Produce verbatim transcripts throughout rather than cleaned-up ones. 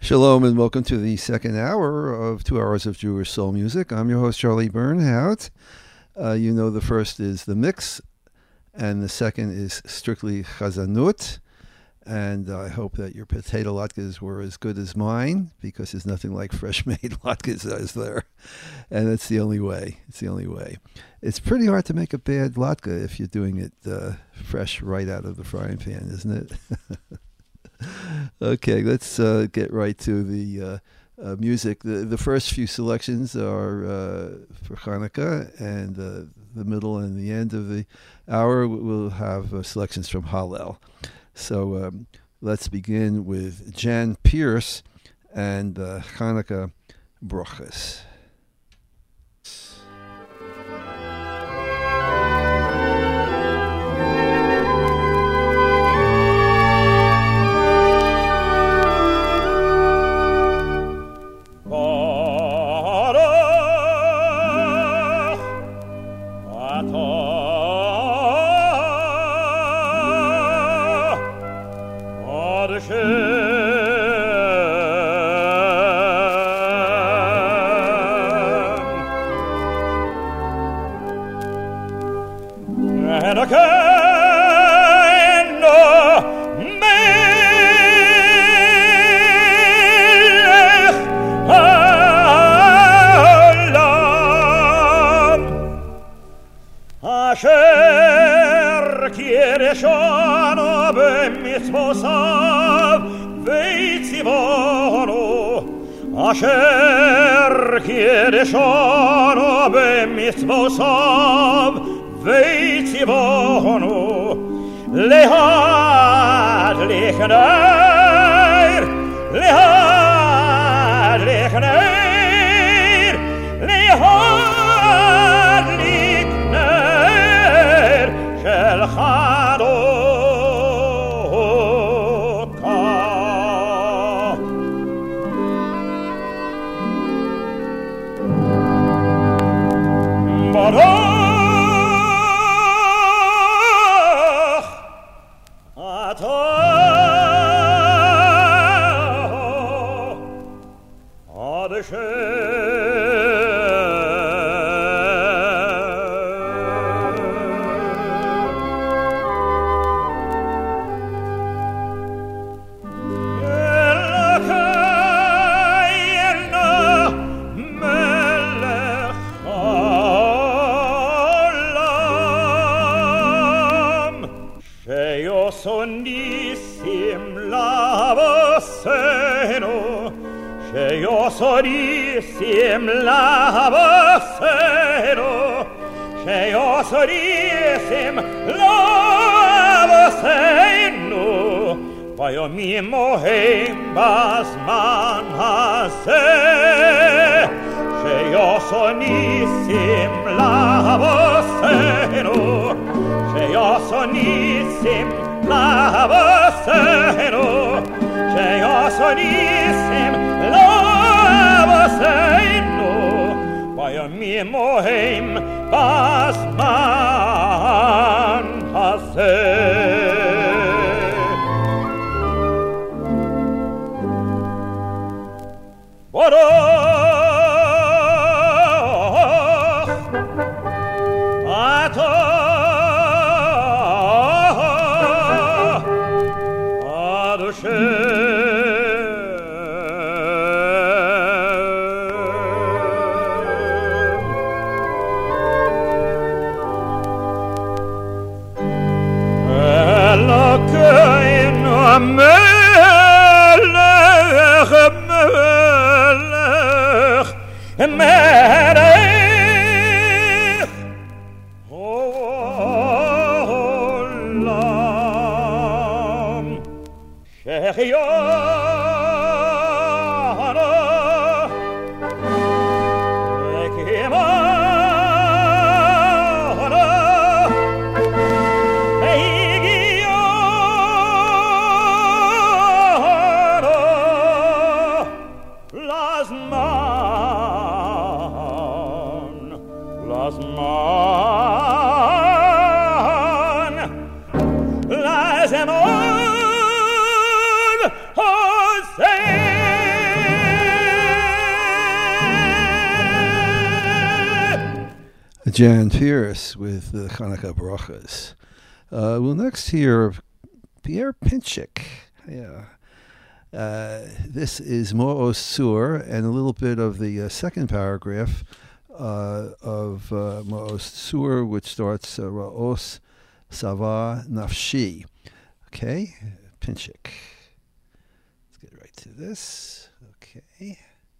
Shalom and welcome to the second hour of Two Hours of Jewish Soul Music. I'm your host, Charlie Bernhout. Uh, you know the first is the mix, and the second is strictly chazanut. And I hope that your potato latkes were as good as mine, because there's nothing like fresh-made latkes, is there? And it's the only way. It's the only way. It's pretty hard to make a bad latke if you're doing it uh, fresh right out of the frying pan, isn't it? Okay, let's uh, get right to the uh, uh, music. The, the first few selections are uh, for Hanukkah, and uh, the middle and the end of the hour we'll have uh, selections from Hallel. So um, let's begin with Jan Pierce and uh, Hanukkah Brochus. אשר קידשנו במצוותיו וציוונו להדליק נר, להדליק נר, להדליק נר של חנוכה. Sorissim lavasero, Sheo sorissim lavaseno, Vayomim mohem bazman hazeh, Sheo sorissim lavasero, Sheo sorissim lavasero, Sheo sorissim Seinu, Vayomim mohem bazman hazeh. Baruch atah Adoshem. Melech, melech, Jan Pierce with the Chanukah Brachas. Uh, we'll next hear Pierre Pinchik. Yeah. Uh, this is Mo'os Sur, and a little bit of the uh, second paragraph uh, of uh, Mo'os Sur, which starts uh, Ra'os Sava Nafshi. Okay, Pinchik. Let's get right to this. Okay.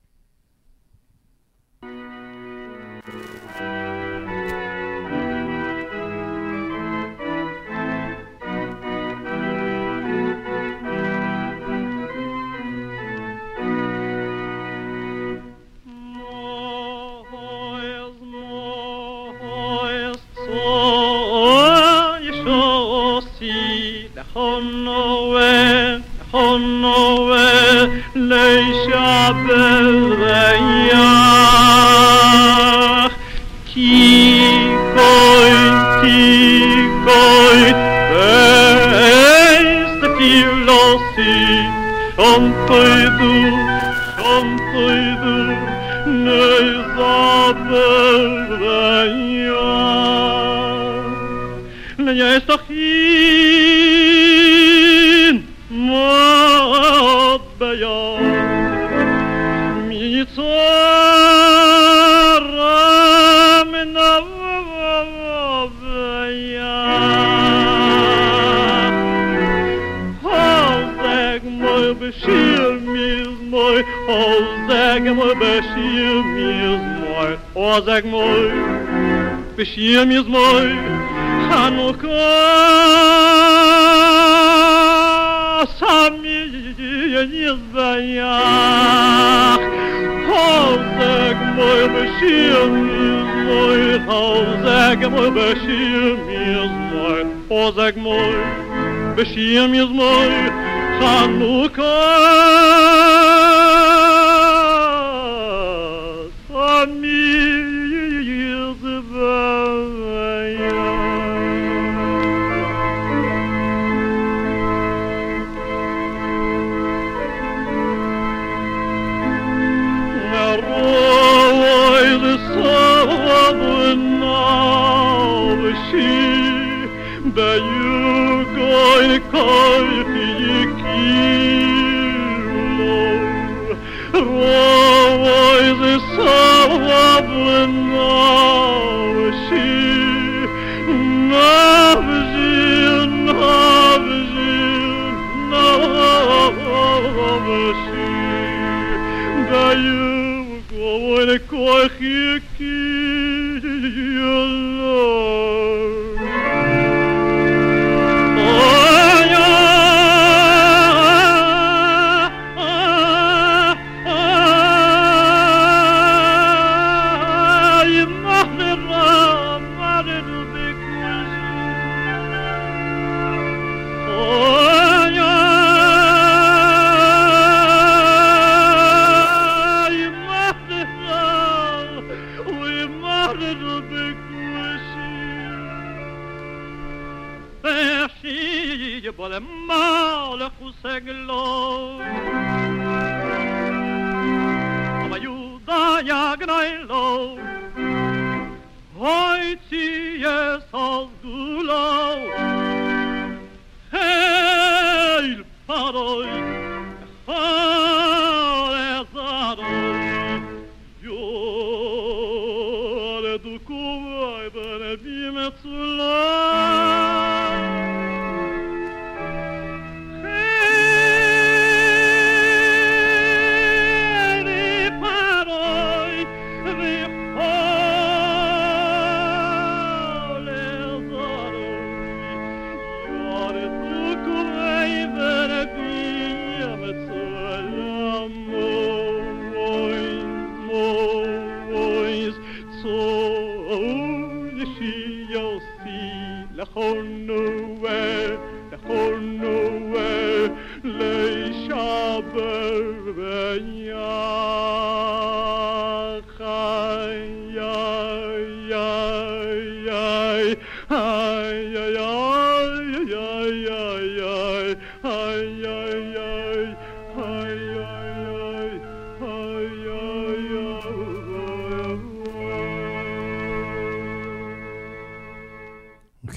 Honoe, honoe, leisha berayach, ki koi, ki koi, beis te filosi, shomtoidu, shomtoidu, neiza berayach, leis tachin, mod beyan, mitzora menavayah. Hozeg moy beshir mizmoy, hozeg moy beshir mizmoy, hozeg moy beshir mizmoy, Chanukah sami yizbayach. Hozeg moy beshir mizmoy, hozeg moy beshir mizmoy, hozeg moy beshir mizmoy, Chanukah sami yizbayach. Bayu goy koy yikilo, roy ze savnashi, navji navji navji, bayu goy koy yikilo.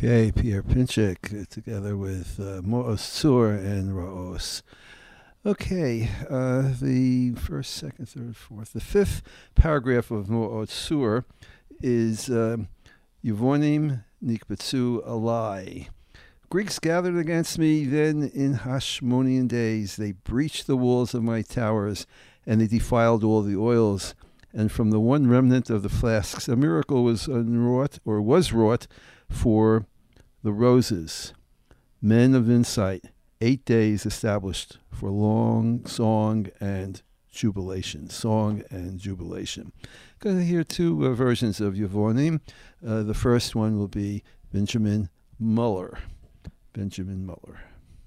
Okay, Pierre Pinchik uh, together with uh, Mo'os Tzur and Ra'os. Okay, uh, the first, second, third, fourth, the fifth paragraph of Mo'os Tzur is um, Yevonim Nikbetzu Alai. Greeks gathered against me then in Hashmonean days. They breached the walls of my towers, and they defiled all the oils. And from the one remnant of the flasks, a miracle was unwrought, or was wrought, for the roses. Men of insight, eight days established for long song and jubilation. Song and jubilation. Going to hear two uh, versions of Yevonim. Uh, the first one will be Benjamin Muller. Benjamin Muller.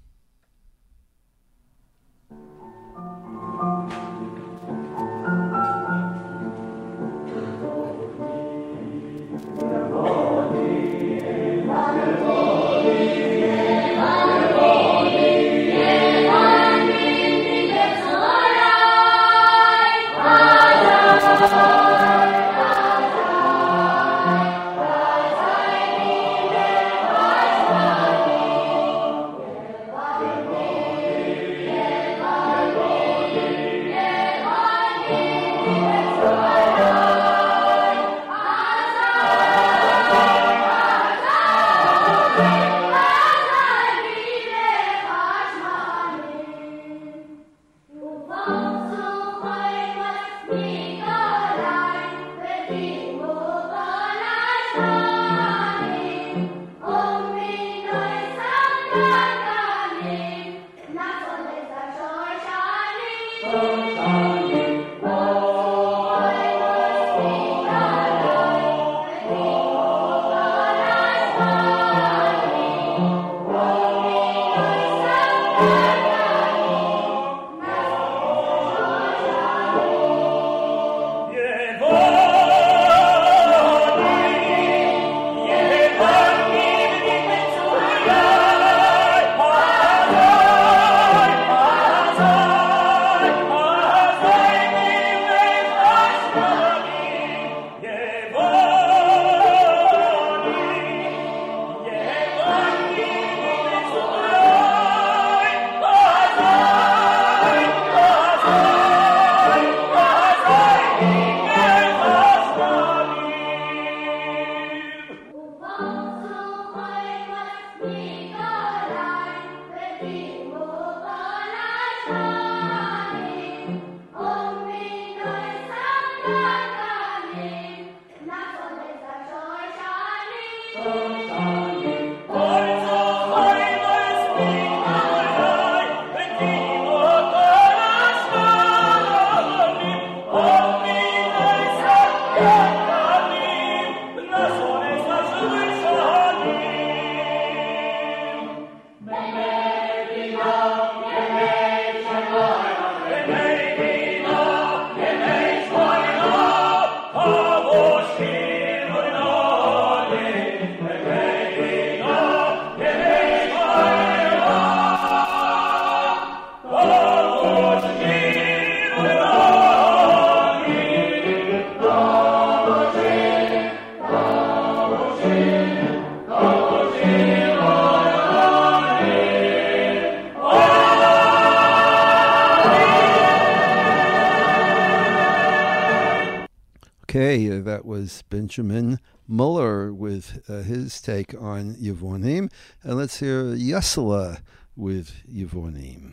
Okay, uh, that was Benjamin Muller with uh, his take on Yevonim. And let's hear Yesela with Yevonim.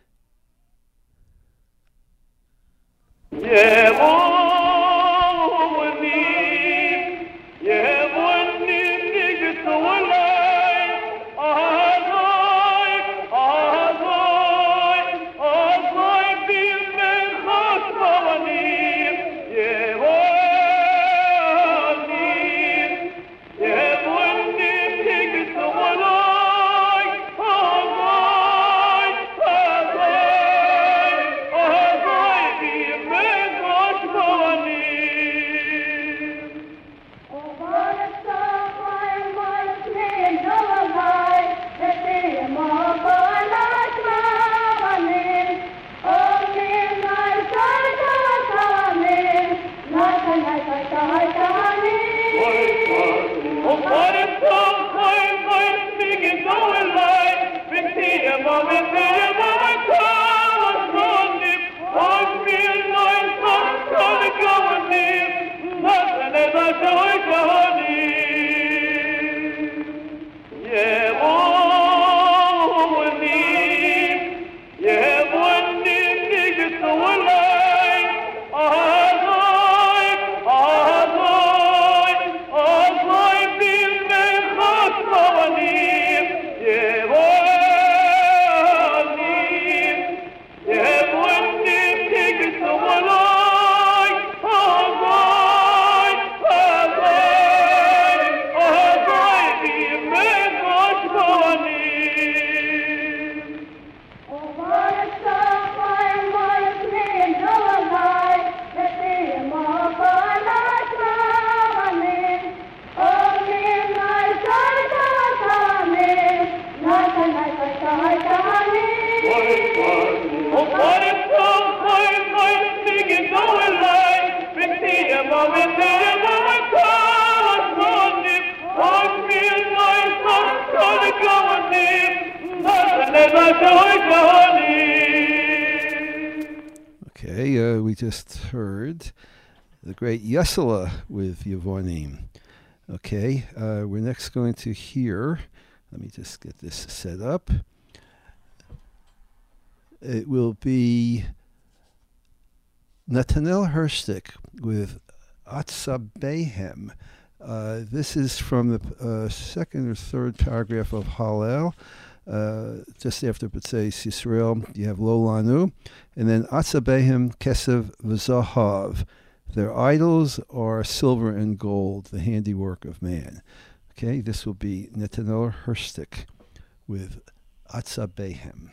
Yevonim, Yevonim, Nigitolai, Azoi, Azoi, Azoi, Bimben Chosmavanim, Yevonim, Yevonim, Nigitolai, Azoi, Azoi, Okay, uh, we just heard the great Yesela with Yevonim. Okay, uh, we're next going to hear, let me just get this set up. It will be Natanel Herstick with Atzabehem. Uh, this is from the uh, second or third paragraph of Hallel. Uh, just after B'tzeis Yisrael, you have Lo Lanu, and then Atzabehem Kesev V'Zahav. Their idols are silver and gold, the handiwork of man. Okay, this will be Netanel Herstick with Atzabehem.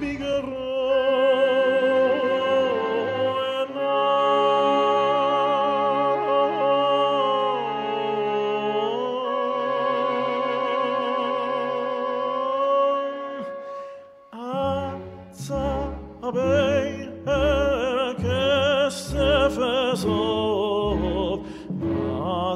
Bigger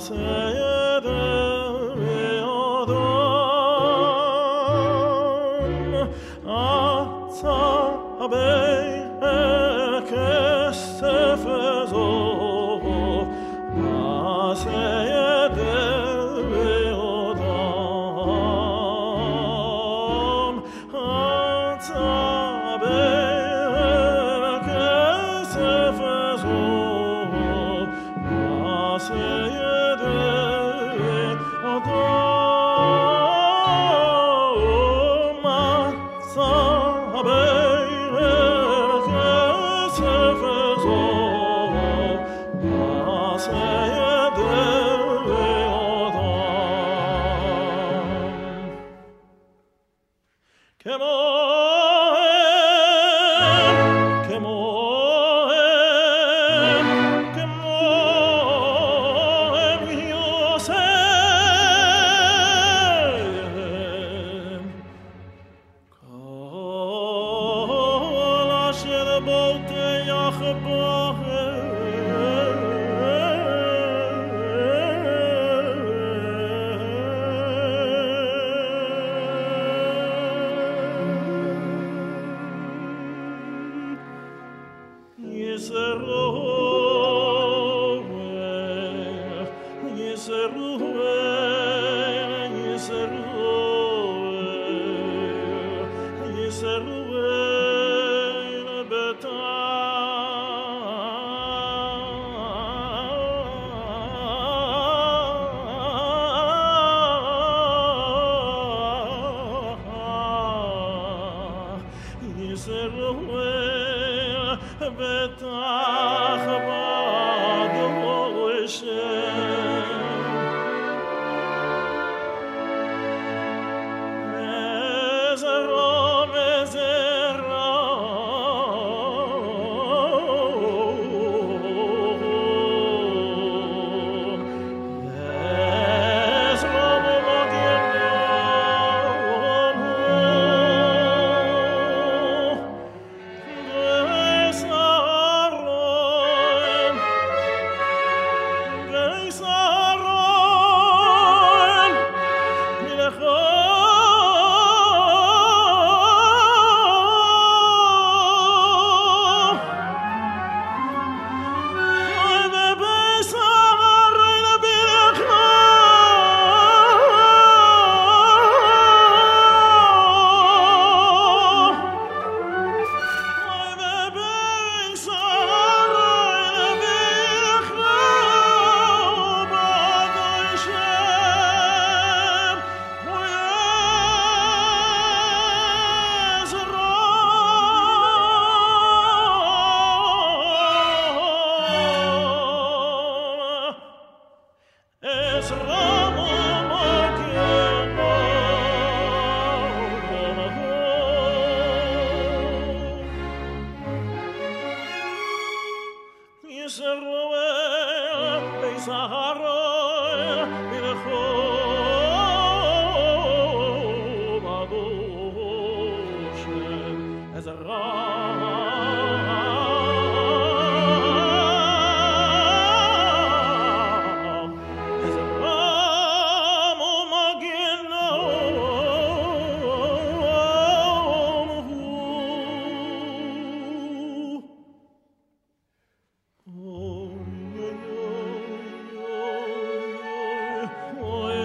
Oh,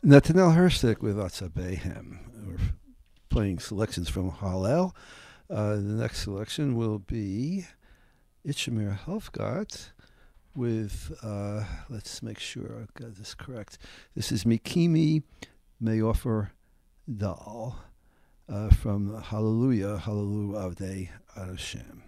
Nathaniel Herstek with Atzabehem. We're playing selections from Hallel. Uh, the next selection will be Itchamir Helfgott with, uh, let's make sure I've got this correct. This is Mikimi Meofer Dal uh, from Hallelujah, Hallelujah Avdei Adoshem.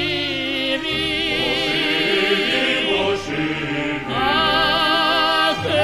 Ah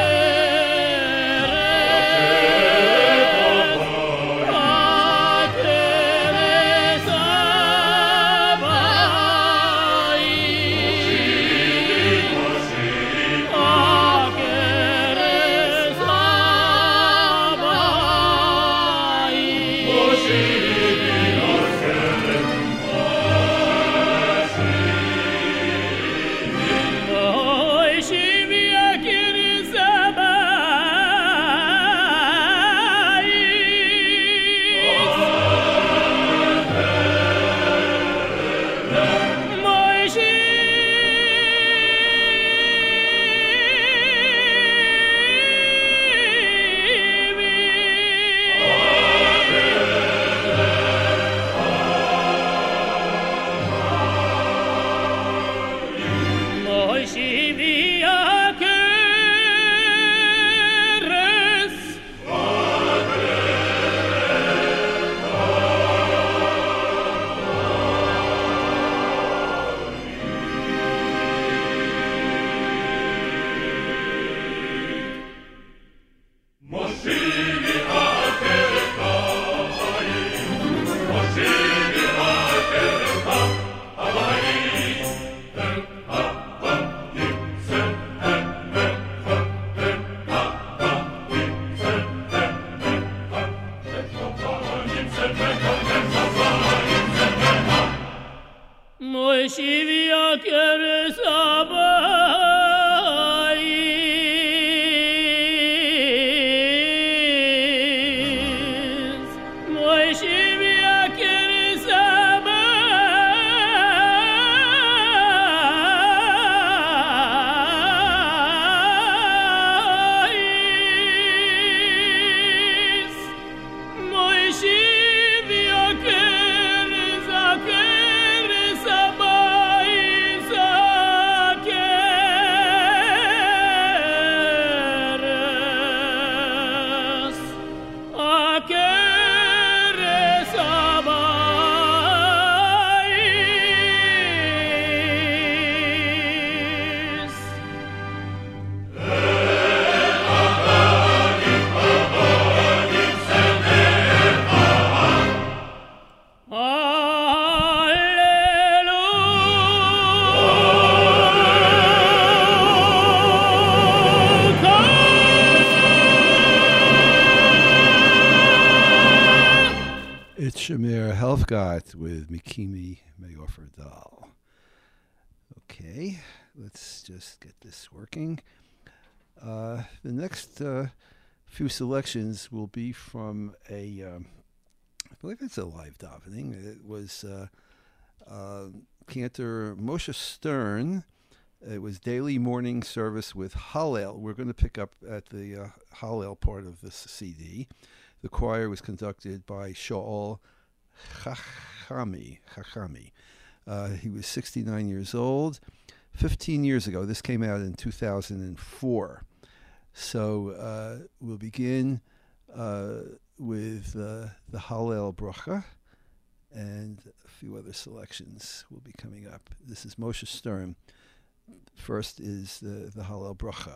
Shamir Helfgott with Mikimi Meofer Dal. Okay, let's just get this working. Uh, the next uh, few selections will be from a, um, I believe it's a live davening. It was uh, uh, Cantor Moshe Stern. It was daily morning service with Hallel. We're going to pick up at the uh, Hallel part of this C D. The choir was conducted by Shaul Chachami. Chachami. Uh, he was sixty-nine years old. fifteen years ago, this came out in two thousand four. So uh, we'll begin uh, with uh, the Hallel Bracha, and a few other selections will be coming up. This is Moshe Stern. First is the, the Hallel Bracha.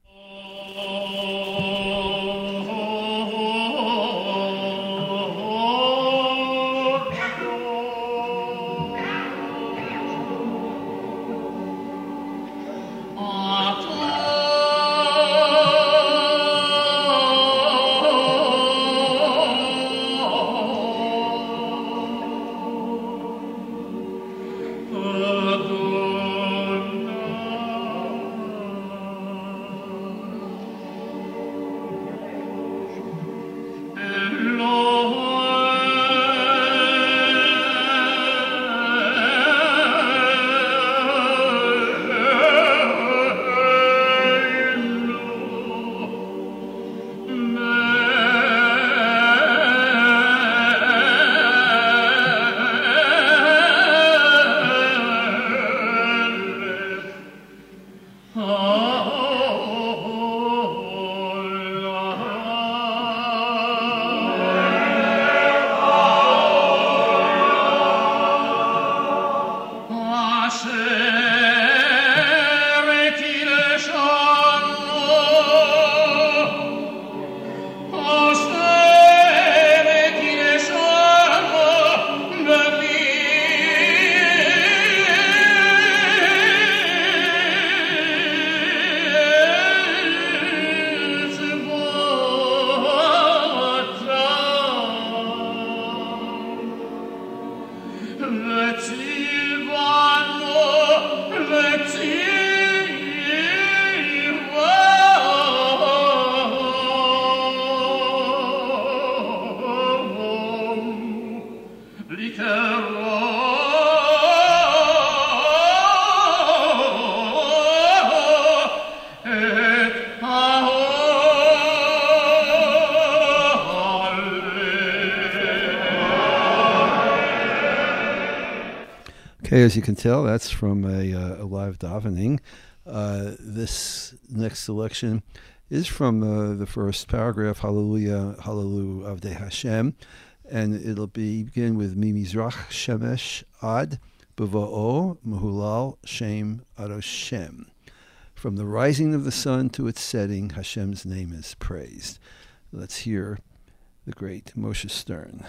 Okay, as you can tell, that's from a, uh, a live davening. Uh, this next selection is from uh, the first paragraph, Hallelujah, Hallelujah Avdei Hashem, and it'll be, begin with Mimizrach Shemesh Ad Beva'o Mehulal Shem Adoshem. From the rising of the sun to its setting, Hashem's name is praised. Let's hear the great Moshe Stern.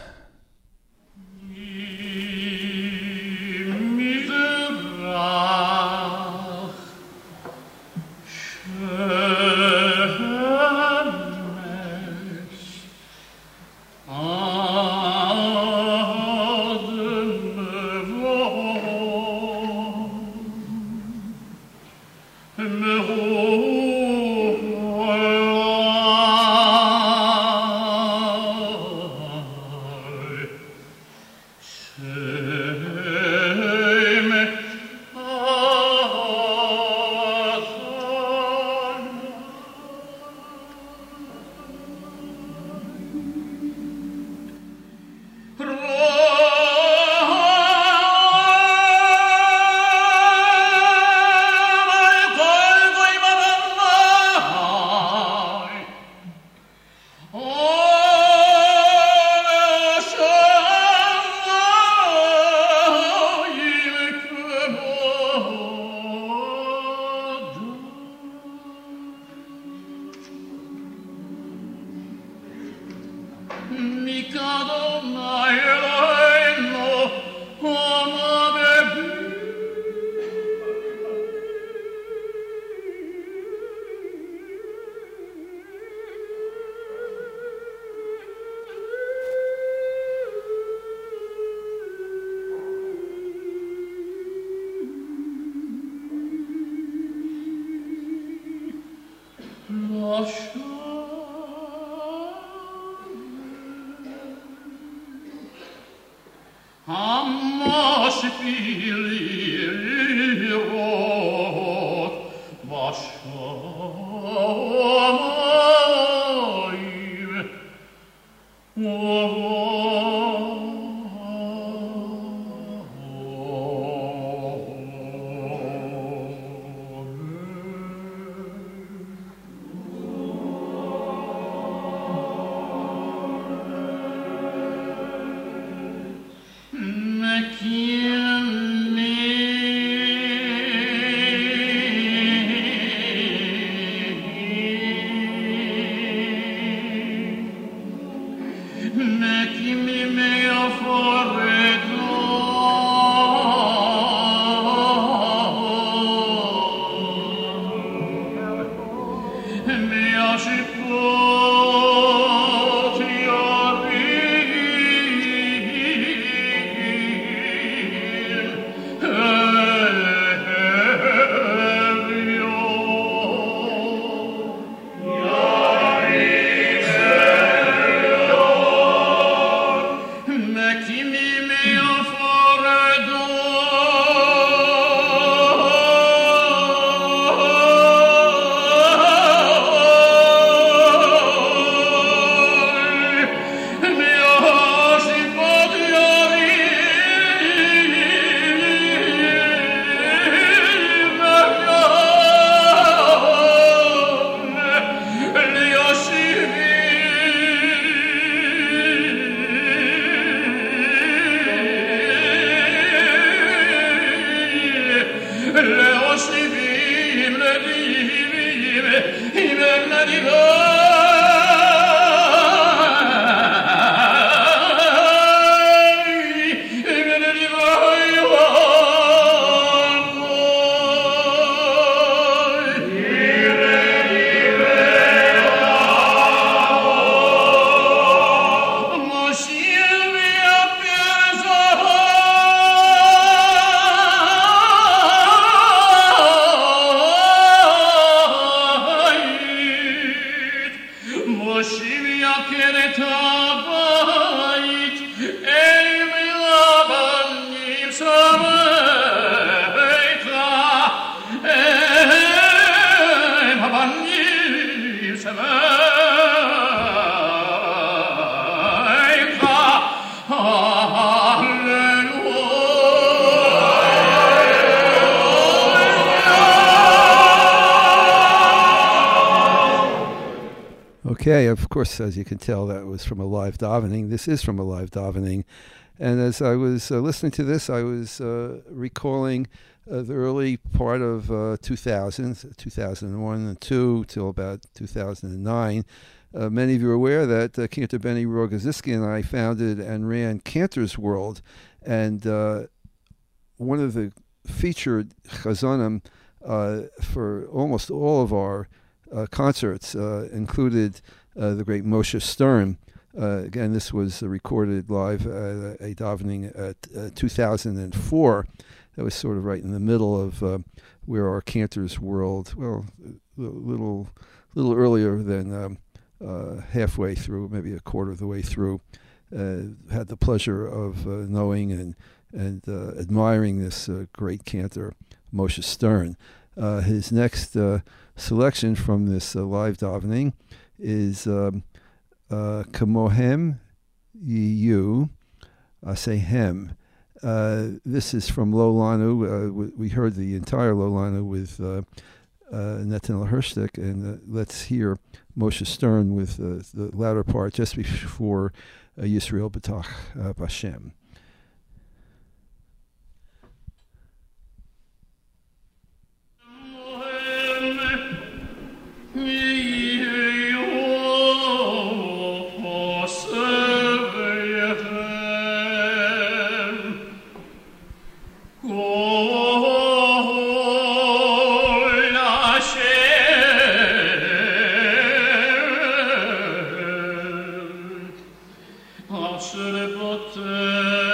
Okay, of course, as you can tell, that was from a live davening. This is from a live davening. And as I was uh, listening to this, I was uh, recalling uh, the early part of uh, two thousand, two thousand one and two till about two thousand nine. Uh, many of you are aware that uh, Cantor Benny Rogoziski and I founded and ran Cantor's World. And uh, one of the featured chazonim uh, for almost all of our Uh, concerts uh, included uh, the great Moshe Stern. Uh, again, this was uh, recorded live at a davening at uh, two thousand four. That was sort of right in the middle of uh, where our Cantor's World, well, a little, little earlier than um, uh, halfway through, maybe a quarter of the way through. Uh, had the pleasure of uh, knowing and and uh, admiring this uh, great cantor, Moshe Stern. Uh, his next uh, selection from this uh, live davening is um, uh, Kamohem Yiyu Asehem. Uh, this is from Lo Lanu. Uh, we, we heard the entire Lo Lanu with uh, uh, Netanel Hershtik, and uh, let's hear Moshe Stern with uh, the latter part just before uh, Yisrael B'tach uh, B'Hashem. Asher bote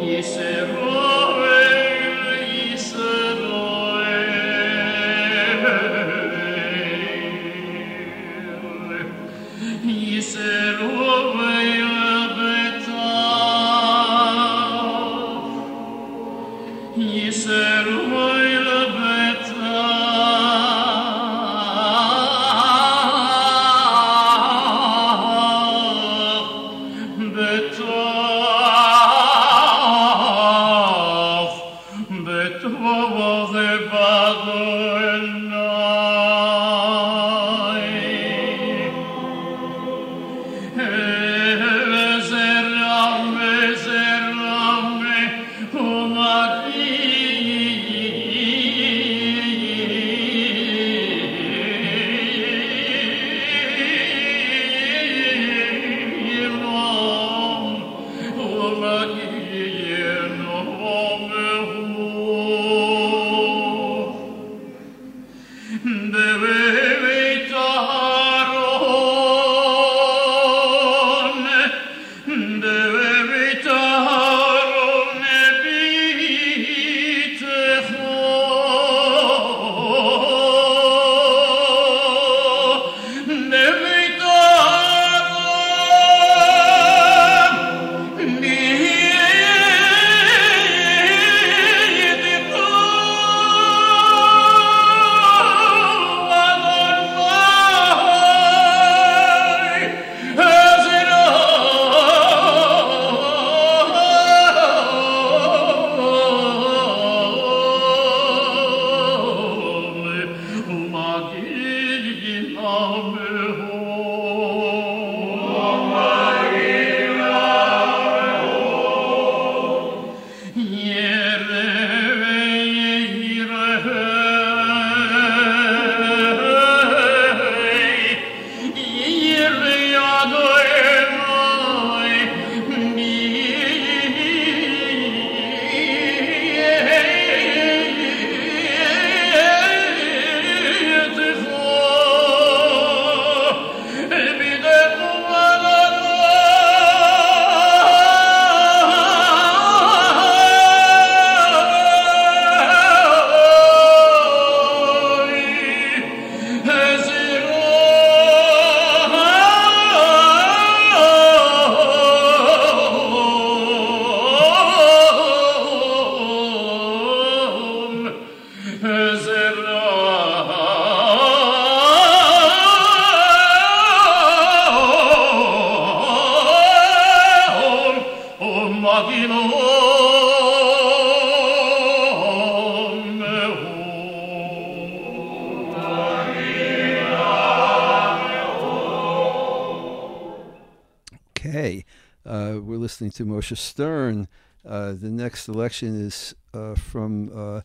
Okay, uh, we're listening to Moshe Stern. Uh, the next selection is uh, from uh,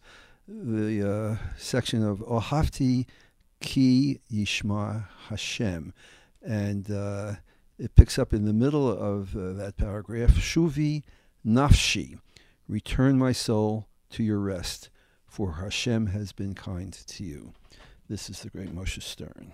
the uh, section of Ohavti Ki Yishma Hashem. And uh, it picks up in the middle of uh, that paragraph, Shuvi Nafshi, return my soul to your rest, for Hashem has been kind to you. This is the great Moshe Stern.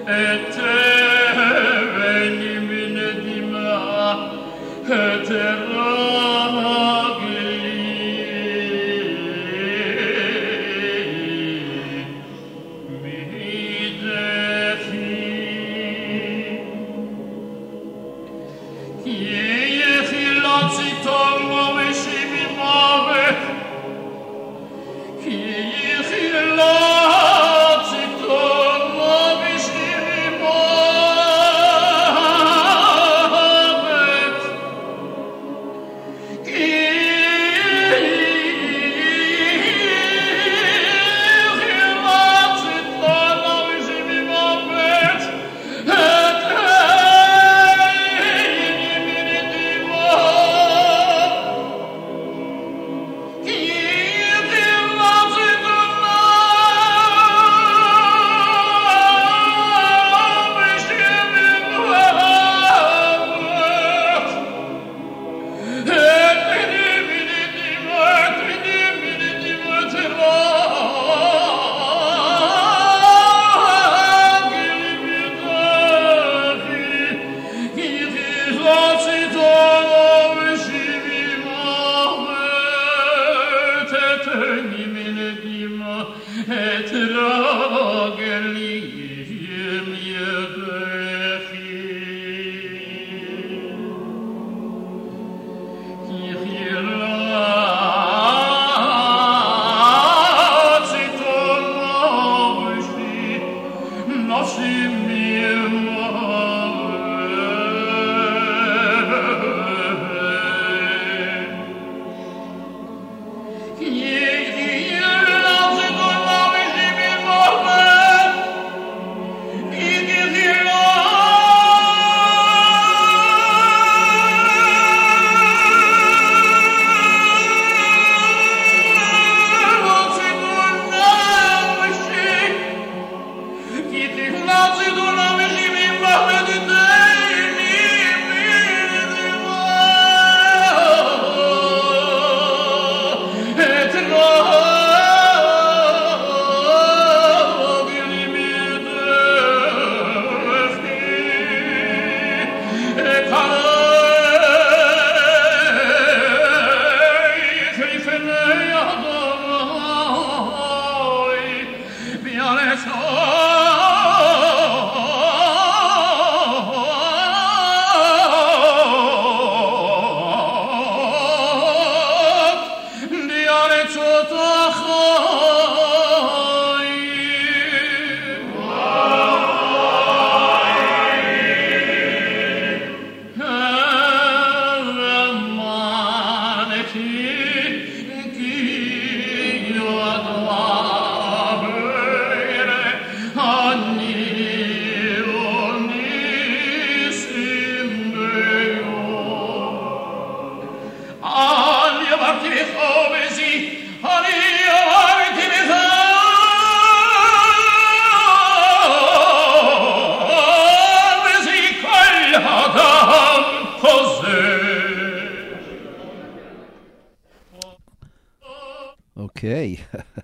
Okay,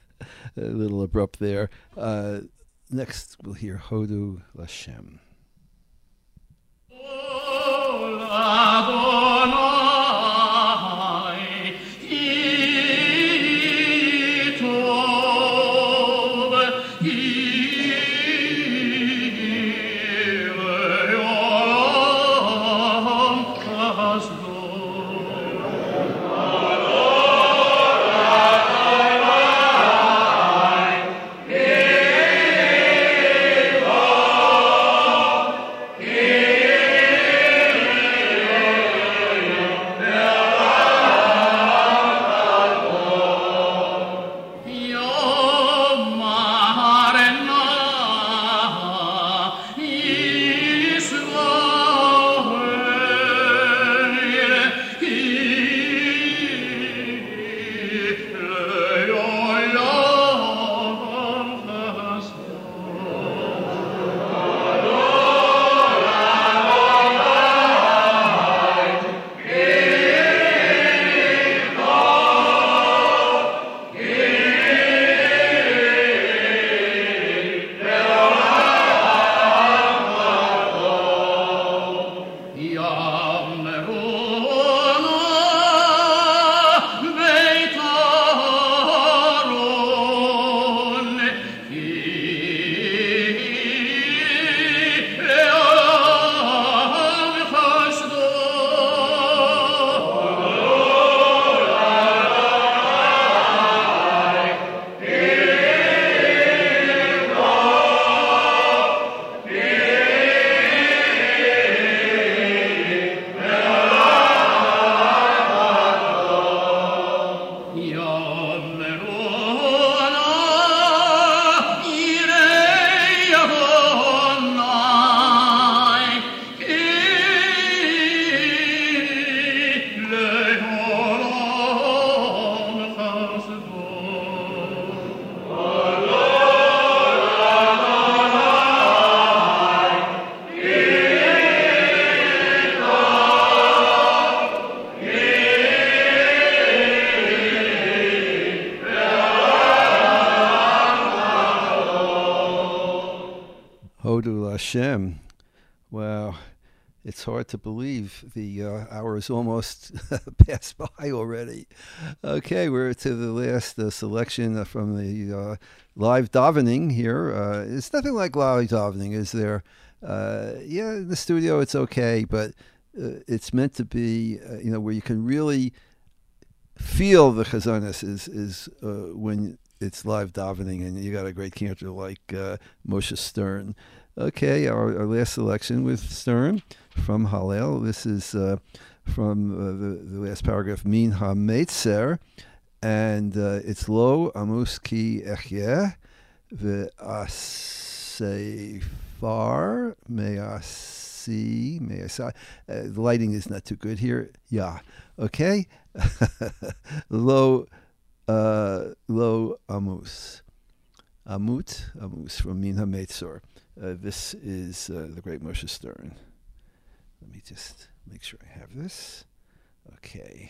a little abrupt there. Uh, next, we'll hear Hodu Lashem. Yeah. Hodu Lashem. Wow. It's hard to believe the uh, hour is almost passed by already. Okay, we're to the last uh, selection from the uh, live davening here. Uh, it's nothing like live davening, is there? Uh, yeah, in the studio it's okay, but uh, it's meant to be, uh, you know, where you can really feel the chazanas is is uh, when it's live davening, and you got a great cantor like uh, Moshe Stern. Okay, our, our last selection with Stern from Hallel. This is uh, from uh, the, the last paragraph, Min HaMetzer, and uh, it's Lo Amus Ki Echyeh Ve'asefar Me'asi Me'asai. Uh, the lighting is not too good here. Yeah, okay. Lo uh, Lo Amus. Amut, Amus from Min HaMetzer. Uh, this is uh, the great Moshe Stern. Let me just make sure I have this. Okay.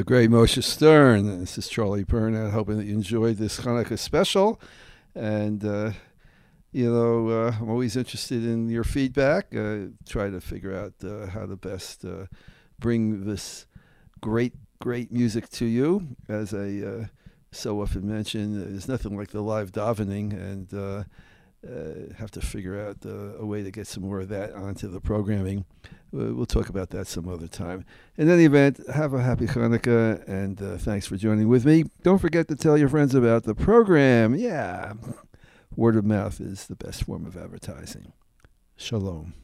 the great Moshe Stern. This is Charlie Burnett, hoping that you enjoyed this Hanukkah special. And, uh, you know, uh, I'm always interested in your feedback. Uh, try to figure out uh, how to best uh, bring this great, great music to you. As I uh, so often mention, there's nothing like the live davening, and uh, uh, have to figure out uh, a way to get some more of that onto the programming. We'll talk about that some other time. In any event, have a happy Hanukkah, and uh, thanks for joining with me. Don't forget to tell your friends about the program. Yeah, word of mouth is the best form of advertising. Shalom.